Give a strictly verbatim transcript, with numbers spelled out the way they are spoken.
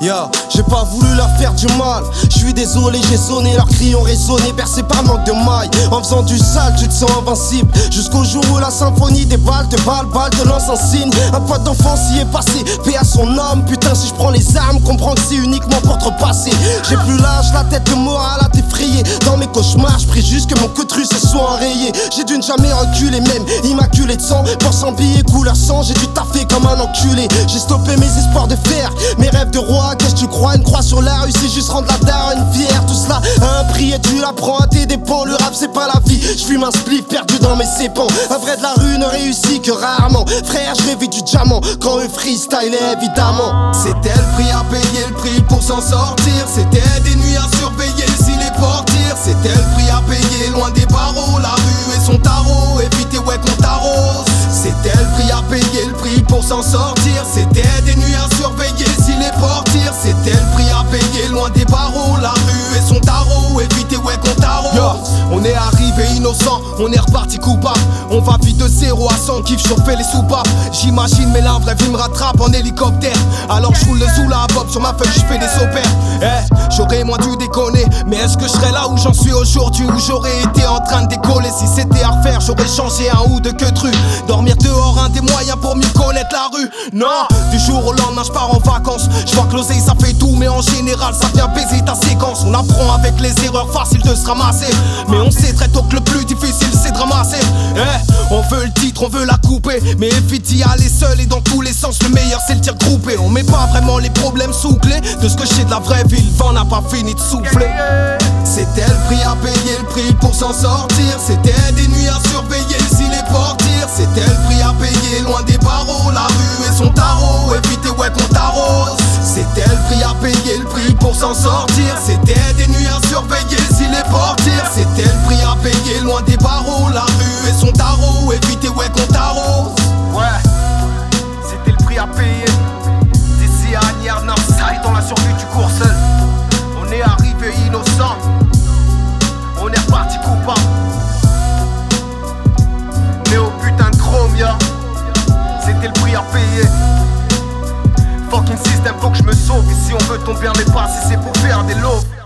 Yo, j'ai pas voulu leur faire du mal. Je suis désolé, j'ai sonné, leurs cris ont résonné, bercé par manque de mailles. En faisant du sale, tu te sens invincible. Jusqu'au jour où la symphonie des balles te balle, balle te lance un signe. Un pote d'enfance y est passé, paix à son âme. Putain, si je prends les armes, comprends que c'est uniquement pour te repasser. J'ai plus l'âge, la tête, le moral à t'effrayer. Dans mes cauchemars, je prie juste que mon queutru se soit enrayé. J'ai dû ne jamais reculer, même immaculé de sang. Pour cent billets couleur sang, j'ai dû taffer comme un enculé. J'ai stoppé mes espoirs de fer, mes rêves de roi. Qu'est-ce que tu crois, une croix sur la rue, c'est juste rendre la daronne fière. Tout cela a un prix et tu l'apprends à tes dépens. Le rap c'est pas la vie, je fume un spliff perdu dans mes sépans. Un vrai de la rue ne réussit que rarement. Frère, je rêvais du diamant quand eux freestyle évidemment. C'était le prix à payer, le prix pour s'en sortir. C'était des nuits à surveiller si les portières. C'était le prix à payer, loin des barreaux. La rue et son tarot, éviter ouais qu'on t'arrose. C'était le prix à payer, le prix pour s'en sortir. C'était des nuits à surveiller si les portières. C'était le prix à payer, loin des barreaux. La rue et son tarot, éviter ouais qu'on t'arrose. Yo, on est arrivé innocent, on est reparti coupable. On va vite de zéro à cent, kiff, surfer les soupapes. J'imagine mais la vraie vie me rattrape en hélicoptère. Alors je roule le zoula à bob sur ma feuille, je fais des opères. Eh, j'aurais moins dû déconner. Mais est-ce que je serais là où j'en suis aujourd'hui, où j'aurais été en train de décoller? Si c'était à refaire, j'aurais changé un ou deux queutru. Dormir dehors, un des moyens pour mieux connaître la rue. Non, du jour au lendemain, je pars en vacances. Je vois que l'oseille ça fait tout, mais en général ça vient baiser ta séquence. On apprend avec les erreurs, facile de se ramasser. Mais on sait très tôt que le plus difficile c'est de ramasser. Eh, on veut le titre, on veut la couper. Mais évite d'y aller seul et dans tous les sens, le meilleur c'est le tir groupé. On met pas vraiment les problèmes sous clé. De ce que je sais de la vraie vie, le vent n'a pas fini de souffler. C'était le prix à payer, le prix pour s'en sortir. C'était des nuits à surveiller si les portières. C'était le prix à payer, loin des barreaux. La rue et son tarot, éviter ouais qu'on t'arrose. C'était le prix à payer, le prix pour s'en sortir. C'était des nuits à surveiller si les portières. C'était le prix à payer, loin des barreaux. La rue et son tarot, éviter ouais qu'on t'arrose. Ouais, c'était le prix à payer. D'ici à Agnières, Northside, on a survécu du cours seul. On est arrivé innocent, on est reparti coupable. Mais au putain de chrome, ya, c'était le prix à payer. Fucking système, faut que je me sauve. Ici on veut tomber en les pas si c'est pour faire des lobes.